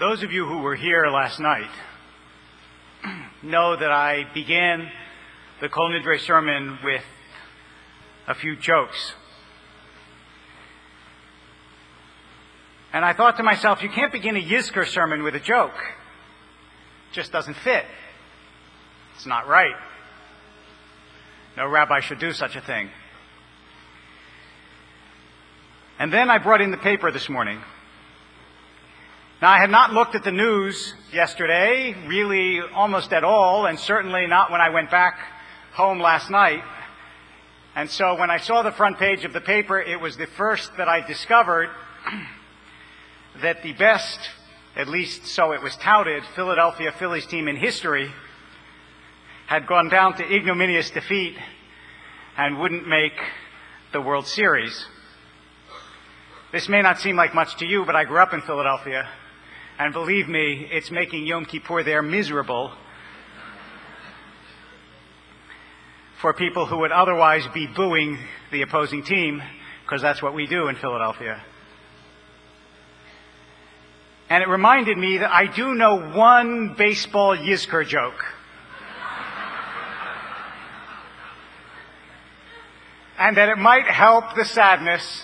Those of you who were here last night know that I began the Kol Nidre sermon with a few jokes. And I thought to myself, you can't begin a Yizkor sermon with a joke. It just doesn't fit. It's not right. No rabbi should do such a thing. And then I brought in the paper this morning. Now, I had not looked at the news yesterday, really almost at all, and certainly not when I went back home last night. And so when I saw the front page of the paper, it was the first that I discovered that the best, at least so it was touted, Philadelphia Phillies team in history had gone down to ignominious defeat and wouldn't make the World Series. This may not seem like much to you, but I grew up in Philadelphia, and believe me, it's making Yom Kippur there miserable for people who would otherwise be booing the opposing team, because that's what we do in Philadelphia. And it reminded me that I do know one baseball Yizkor joke. And that it might help the sadness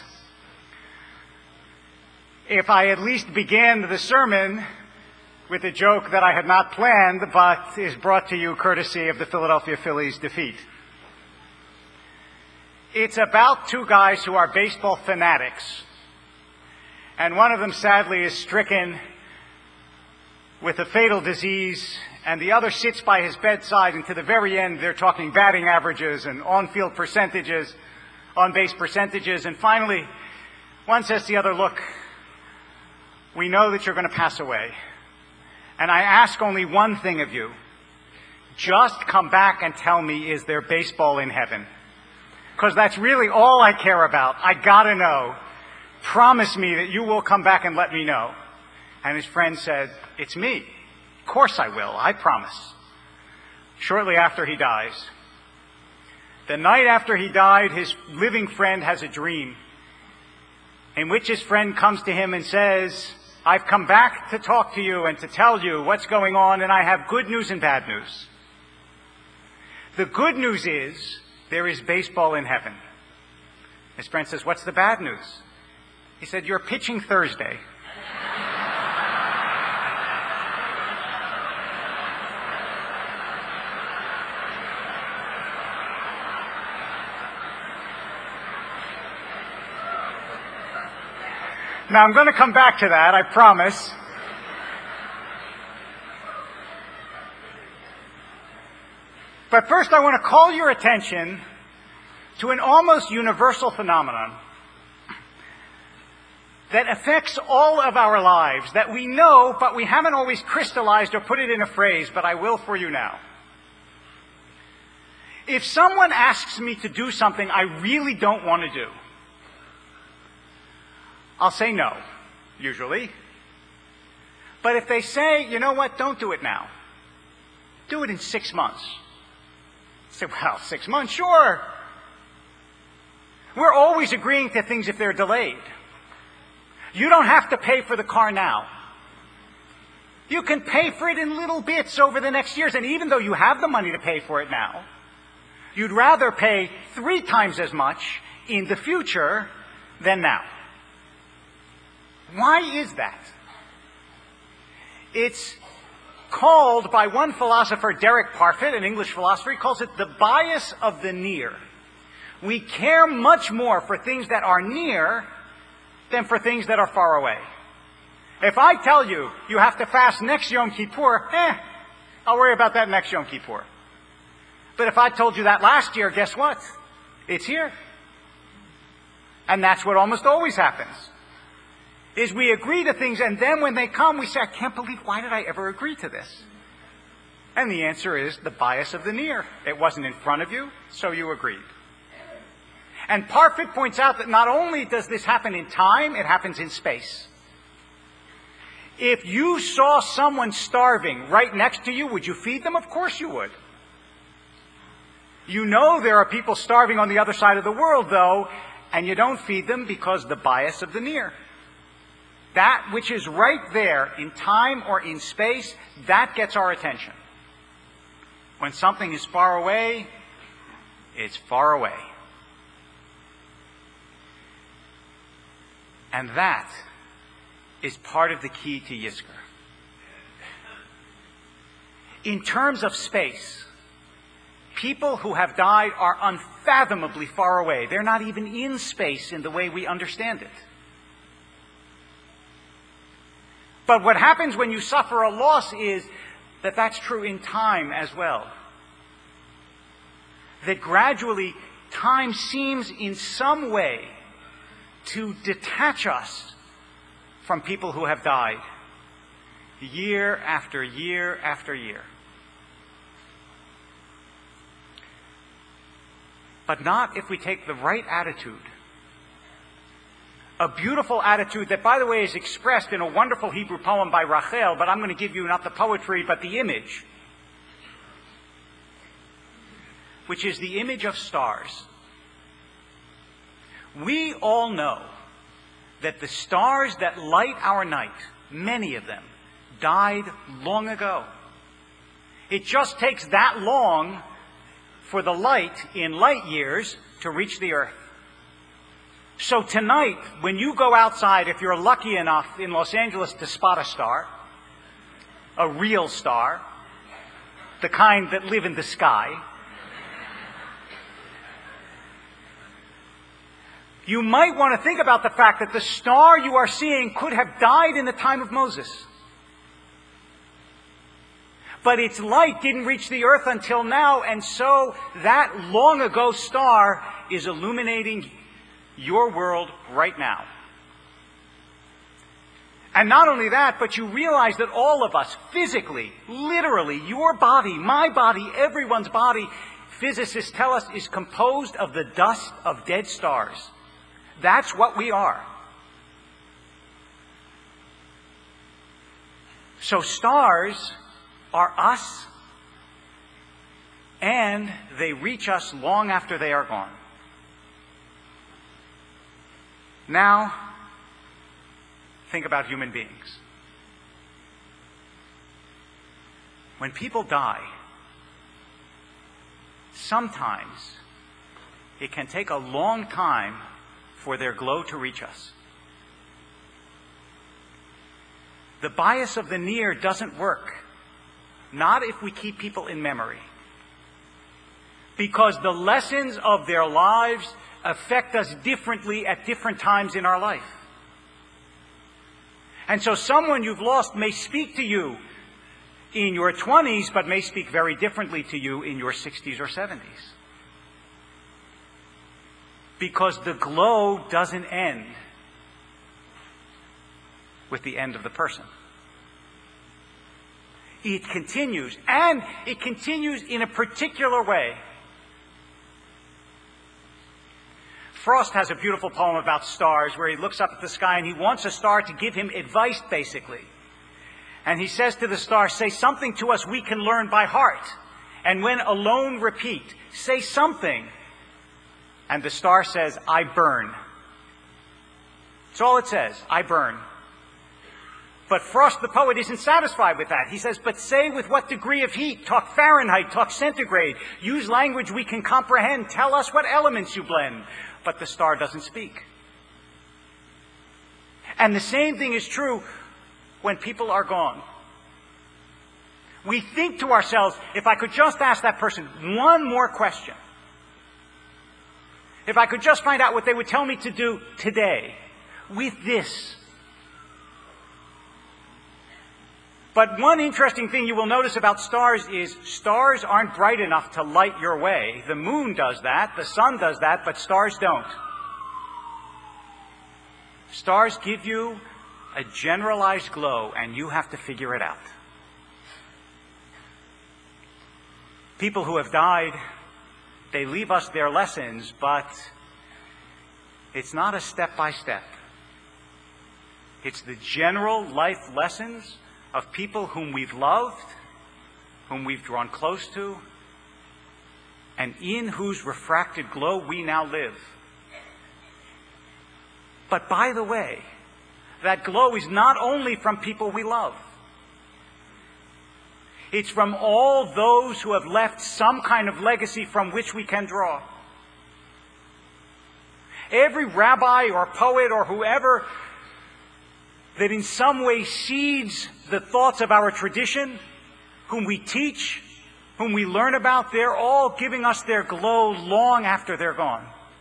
if I at least began the sermon with a joke that I had not planned, but is brought to you courtesy of the Philadelphia Phillies' defeat. It's about two guys who are baseball fanatics. And one of them, sadly, is stricken with a fatal disease, and the other sits by his bedside, and to the very end, they're talking batting averages and on-field percentages, on-base percentages, and finally, one says to the other, look, we know that you're going to pass away, and I ask only one thing of you. Just come back and tell me, is there baseball in heaven? Because that's really all I care about. I gotta know. Promise me that you will come back and let me know. And his friend said, it's me. Of course I will, I promise. Shortly after he dies. The night after he died, his living friend has a dream in which his friend comes to him and says, I've come back to talk to you and to tell you what's going on, and I have good news and bad news. The good news is there is baseball in heaven. His friend says, what's the bad news? He said, you're pitching Thursday. Now, I'm going to come back to that, I promise. But first, I want to call your attention to an almost universal phenomenon that affects all of our lives, that we know, but we haven't always crystallized or put it in a phrase, but I will for you now. If someone asks me to do something I really don't want to do, I'll say no, usually. But if they say, you know what, don't do it now. Do it in 6 months. I say, well, 6 months, sure. We're always agreeing to things if they're delayed. You don't have to pay for the car now. You can pay for it in little bits over the next years. And even though you have the money to pay for it now, you'd rather pay 3 times as much in the future than now. Why is that? It's called by one philosopher, Derek Parfit, an English philosopher, he calls it the bias of the near. We care much more for things that are near than for things that are far away. If I tell you, you have to fast next Yom Kippur, I'll worry about that next Yom Kippur. But if I told you that last year, guess what? It's here. And that's what almost always happens. Is we agree to things, and then when they come, we say, I can't believe, why did I ever agree to this? And the answer is the bias of the near. It wasn't in front of you, so you agreed. And Parfit points out that not only does this happen in time, it happens in space. If you saw someone starving right next to you, would you feed them? Of course you would. You know there are people starving on the other side of the world, though, and you don't feed them because the bias of the near. That which is right there in time or in space, that gets our attention. When something is far away, it's far away. And that is part of the key to Yizkor. In terms of space, people who have died are unfathomably far away. They're not even in space in the way we understand it. But what happens when you suffer a loss is that that's true in time as well. That gradually time seems in some way to detach us from people who have died, year after year after year. But not if we take the right attitude. A beautiful attitude that, by the way, is expressed in a wonderful Hebrew poem by Rachel, but I'm going to give you not the poetry, but the image, which is the image of stars. We all know that the stars that light our night, many of them, died long ago. It just takes that long for the light in light years to reach the earth. So tonight, when you go outside, if you're lucky enough in Los Angeles to spot a star, a real star, the kind that live in the sky, you might want to think about the fact that the star you are seeing could have died in the time of Moses. But its light didn't reach the earth until now, and so that long ago star is illuminating your world right now. And not only that, but you realize that all of us, physically, literally, your body, my body, everyone's body, physicists tell us, is composed of the dust of dead stars. That's what we are. So stars are us, and they reach us long after they are gone. Now, think about human beings. When people die, sometimes it can take a long time for their glow to reach us. The bias of the near doesn't work. Not if we keep people in memory. Because the lessons of their lives affect us differently at different times in our life. And so someone you've lost may speak to you in your 20s, but may speak very differently to you in your 60s or 70s. Because the glow doesn't end with the end of the person. It continues, and it continues in a particular way. Frost has a beautiful poem about stars where he looks up at the sky and he wants a star to give him advice, basically. And he says to the star, say something to us we can learn by heart. And when alone, repeat, say something. And the star says, I burn. That's all it says, I burn. But Frost the poet isn't satisfied with that. He says, but say with what degree of heat, talk Fahrenheit, talk centigrade, use language we can comprehend, tell us what elements you blend. But the star doesn't speak. And the same thing is true when people are gone. We think to ourselves, if I could just ask that person one more question, if I could just find out what they would tell me to do today with this. But one interesting thing you will notice about stars is stars aren't bright enough to light your way. The moon does that, the sun does that, but stars don't. Stars give you a generalized glow, and you have to figure it out. People who have died, they leave us their lessons, but it's not a step-by-step. It's the general life lessons of people whom we've loved, whom we've drawn close to, and in whose refracted glow we now live. But by the way, that glow is not only from people we love. It's from all those who have left some kind of legacy from which we can draw. Every rabbi or poet or whoever that in some way seeds the thoughts of our tradition, whom we teach, whom we learn about, they're all giving us their glow long after they're gone.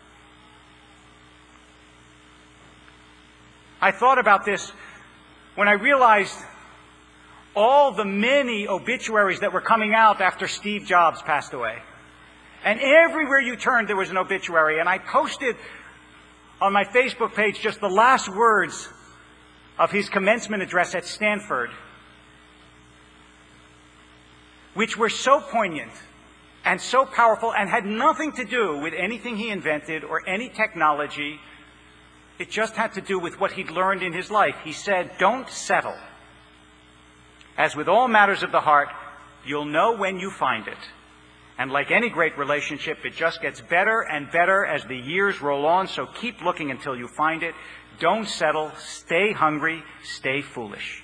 I thought about this when I realized all the many obituaries that were coming out after Steve Jobs passed away. And everywhere you turned, there was an obituary. And I posted on my Facebook page just the last words of his commencement address at Stanford, which were so poignant and so powerful and had nothing to do with anything he invented or any technology. It just had to do with what he'd learned in his life. He said, "Don't settle. As with all matters of the heart, you'll know when you find it. And like any great relationship, it just gets better and better as the years roll on, so keep looking until you find it. Don't settle. Stay hungry. Stay foolish."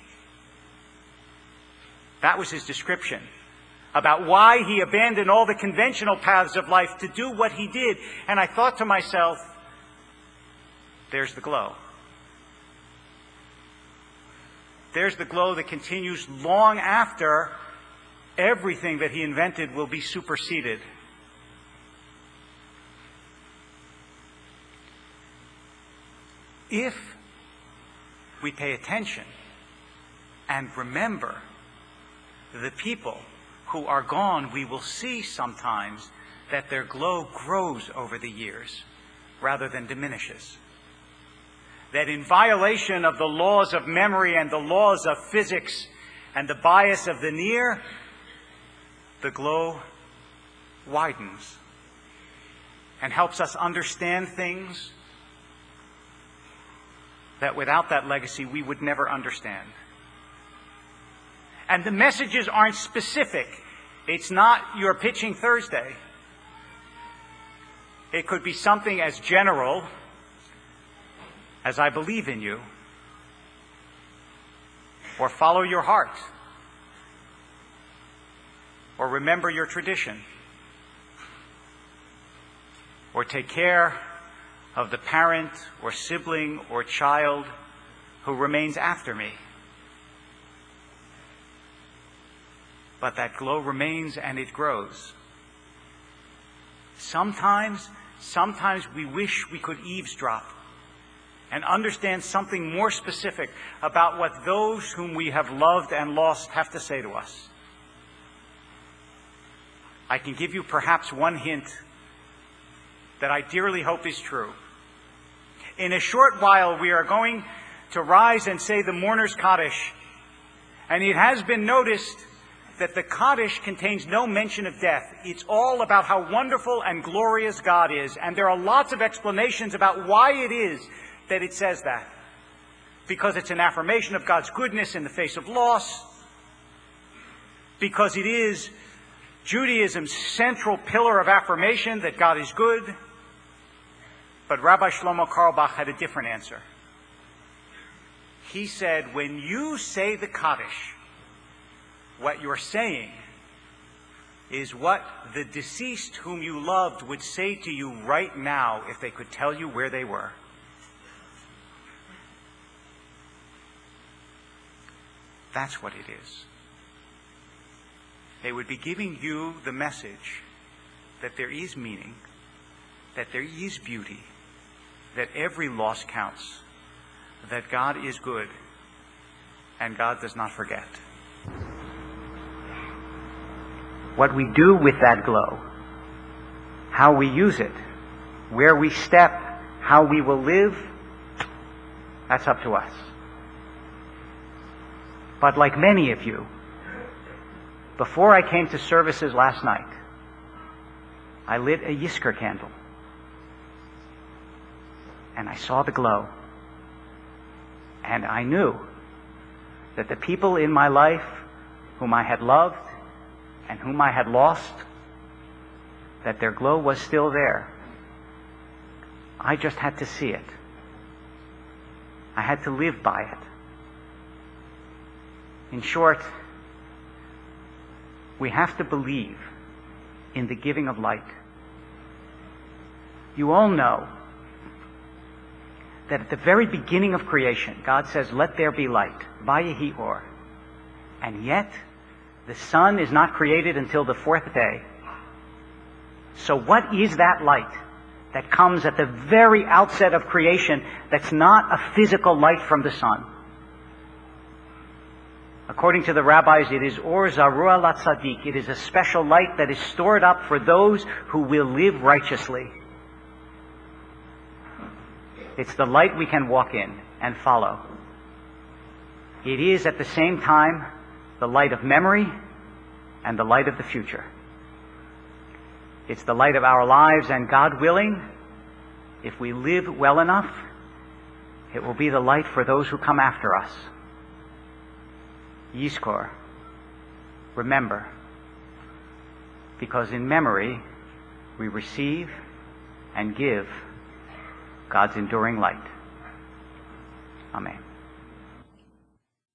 That was his description about why he abandoned all the conventional paths of life to do what he did. And I thought to myself, there's the glow. There's the glow that continues long after everything that he invented will be superseded. If we pay attention and remember the people who are gone, we will see sometimes that their glow grows over the years rather than diminishes. That in violation of the laws of memory and the laws of physics and the bias of the near, the glow widens and helps us understand things that without that legacy we would never understand. And the messages aren't specific. It's not "you're pitching Thursday." It could be something as general as "I believe in you," or "follow your heart," or "remember your tradition," or "take care of the parent or sibling or child who remains after me." But that glow remains and it grows. Sometimes we wish we could eavesdrop and understand something more specific about what those whom we have loved and lost have to say to us. I can give you perhaps one hint that I dearly hope is true. In a short while, we are going to rise and say the Mourner's Kaddish, and it has been noticed that the Kaddish contains no mention of death. It's all about how wonderful and glorious God is, and there are lots of explanations about why it is that it says that. Because it's an affirmation of God's goodness in the face of loss, because it is Judaism's central pillar of affirmation that God is good. But Rabbi Shlomo Carlebach had a different answer. He said, when you say the Kaddish, what you're saying is what the deceased whom you loved would say to you right now if they could tell you where they were. That's what it is. They would be giving you the message that there is meaning, that there is beauty, that every loss counts, that God is good, and God does not forget. What we do with that glow, how we use it, where we step, how we will live, that's up to us. But like many of you, before I came to services last night, I lit a Yizkor candle. And I saw the glow. And I knew that the people in my life whom I had loved and whom I had lost, that their glow was still there. I just had to see it. I had to live by it. In short, we have to believe in the giving of light. You all know that at the very beginning of creation, God says, "Let there be light." Vayehi or. And yet, the sun is not created until the fourth day. So what is that light that comes at the very outset of creation that's not a physical light from the sun? According to the rabbis, it is Or Zarua Latzadik. It is a special light that is stored up for those who will live righteously. It's the light we can walk in and follow. It is at the same time the light of memory and the light of the future. It's the light of our lives, and God willing, if we live well enough, it will be the light for those who come after us. Yizkor, remember, because in memory we receive and give God's enduring light. Amen.